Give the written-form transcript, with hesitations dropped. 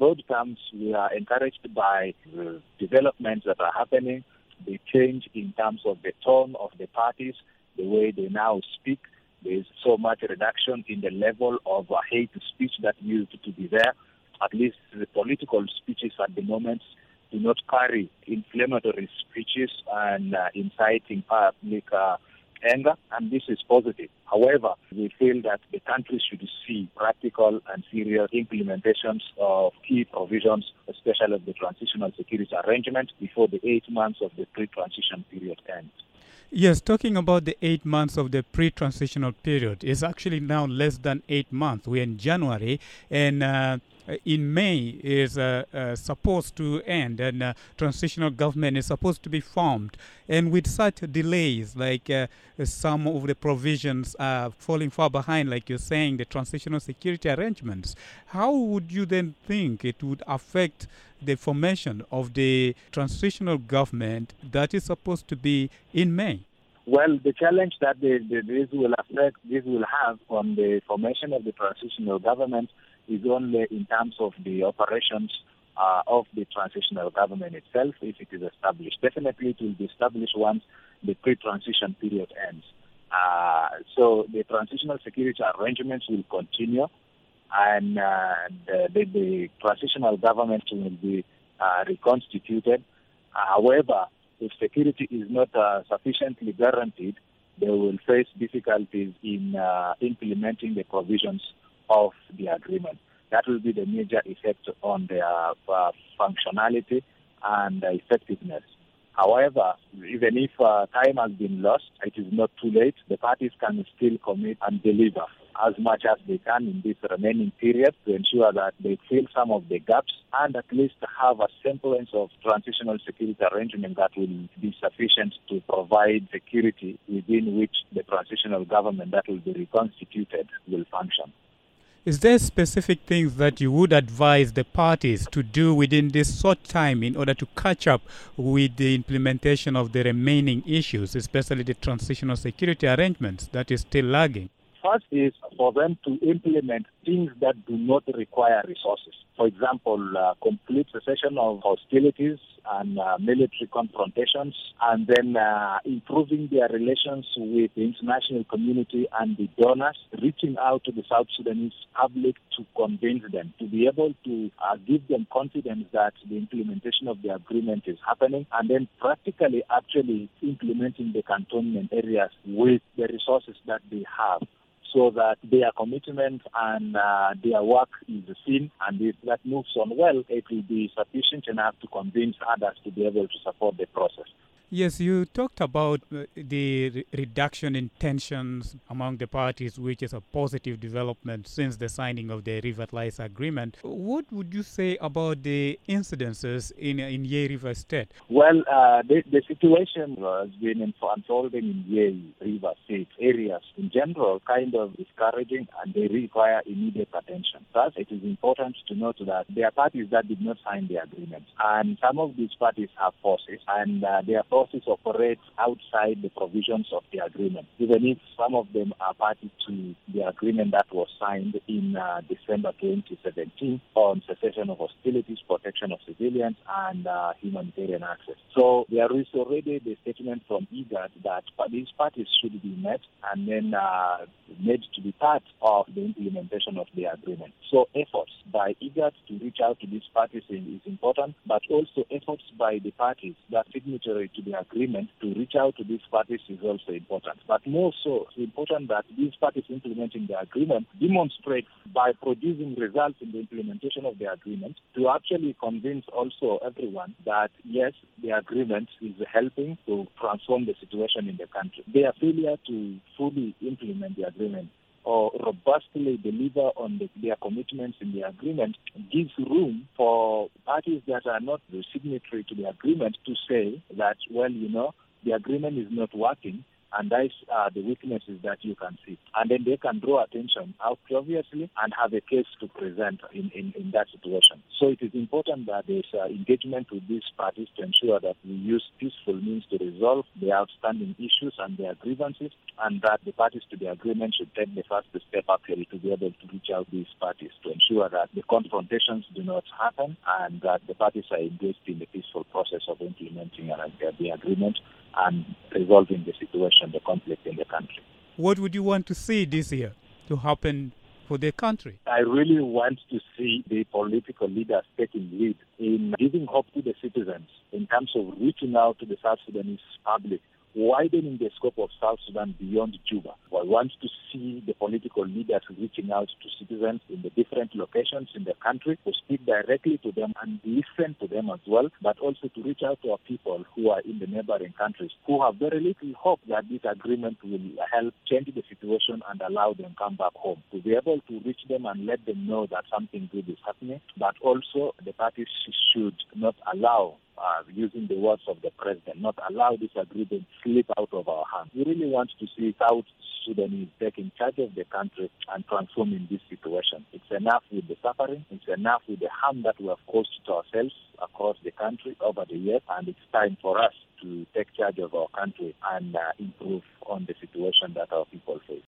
broad terms, we are encouraged by the developments that are happening, the change in terms of the tone of the parties, the way they now speak. There is so much reduction in the level of hate speech that used to be there. At least the political speeches at the moment do not carry inflammatory speeches and inciting public anger, and this is positive. However, we feel that the country should see practical and serious implementations of key provisions, especially of the transitional security arrangement, before the 8 months of the pre-transition period ends. Yes, talking about the 8 months of the pre-transitional period, is actually now less than 8 months. We're in January, and in May is supposed to end, and transitional government is supposed to be formed. And with such delays, like some of the provisions are falling far behind, like you're saying, the transitional security arrangements, how would you then think it would affect the formation of the transitional government that is supposed to be in May? Well, the challenge that this will have on the formation of the transitional government is only in terms of the operations of the transitional government itself, if it is established. Definitely, it will be established once the pre-transition period ends. So the transitional security arrangements will continue, and the transitional government will be reconstituted. However, if security is not sufficiently guaranteed, they will face difficulties in implementing the provisions of the agreement. That will be the major effect on their functionality and effectiveness. However, even if time has been lost, it is not too late. The parties can still commit and deliver as much as they can in this remaining period to ensure that they fill some of the gaps and at least have a semblance of transitional security arrangement that will be sufficient to provide security within which the transitional government that will be reconstituted will function. Is there specific things that you would advise the parties to do within this short time in order to catch up with the implementation of the remaining issues, especially the transitional security arrangements that is still lagging? First is for them to implement things that do not require resources. For example, complete cessation of hostilities and military confrontations, and then improving their relations with the international community and the donors, reaching out to the South Sudanese public to convince them, to be able to give them confidence that the implementation of the agreement is happening, and then practically actually implementing the cantonment areas with the resources that they have, so that their commitment and their work is seen, and if that moves on well, it will be sufficient enough to convince others to be able to support the process. Yes, you talked about the reduction in tensions among the parties, which is a positive development since the signing of the Revitalize Agreement. What would you say about the incidences in Yei River State? Well, the situation has been unfolding in Yei River State areas in general kind of discouraging, and they require immediate attention. Thus, it is important to note that there are parties that did not sign the agreement, and some of these parties have forces, and their forces operate outside the provisions of the agreement, even if some of them are parties to the agreement that was signed in December 2017 on cessation of hostilities, protection of civilians, and humanitarian access. So there is already the statement from IGAD that these parties should be met and then made to be part of the implementation of the agreement. So efforts by IGAD to reach out to these parties is important, but also efforts by the parties that are signatory to the agreement to reach out to these parties is also important. But more so, it's important that these parties implementing the agreement demonstrate by producing results in the implementation of the agreement to actually convince also everyone that yes, the agreement is helping to transform the situation in the country. Their failure to fully implement the agreement or robustly deliver on their commitments in the agreement gives room for parties that are not the signatory to the agreement to say that, well, the agreement is not working, and those are the weaknesses that you can see. And then they can draw attention out obviously and have a case to present in that situation. So it is important that there's engagement with these parties to ensure that we use peaceful means to resolve the outstanding issues and their grievances, and that the parties to the agreement should take the first step actually to be able to reach out to these parties to ensure that the confrontations do not happen and that the parties are engaged in the peaceful process of implementing the agreement and resolving the situation, the conflict in the country. What would you want to see this year to happen for the country? I really want to see the political leaders taking lead in giving hope to the citizens in terms of reaching out to the South Sudanese public, widening the scope of South Sudan beyond Juba. I want to see the political leaders reaching out to citizens in the different locations in the country to speak directly to them and listen to them as well, but also to reach out to our people who are in the neighboring countries who have very little hope that this agreement will help change the situation and allow them come back home. To be able to reach them and let them know that something good is happening, but also the parties should not allow, using the words of the president, not allow this agreement slip out of our hands. We really want to see South Sudanese taking charge of the country and transforming this situation. It's enough with the suffering. It's enough with the harm that we have caused to ourselves across the country over the years, and it's time for us to take charge of our country and improve on the situation that our people face.